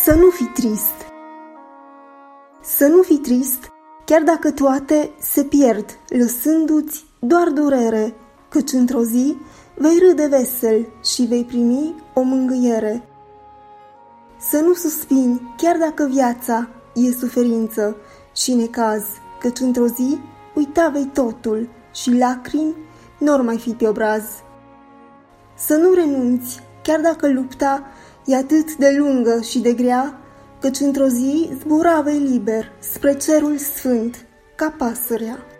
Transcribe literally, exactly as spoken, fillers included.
Să nu fii trist. Să nu fii trist, chiar dacă toate se pierd, lăsându-ți doar durere, căci într-o zi vei râde vesel și vei primi o mângâiere. Să nu suspini, chiar dacă viața e suferință și necaz, căci într-o zi uita vei totul și lacrimi n-or mai fi pe obraz. Să nu renunți, chiar dacă lupta e atât de lungă și de grea, căci într-o zi zbura vei liber spre cerul sfânt, ca pasărea.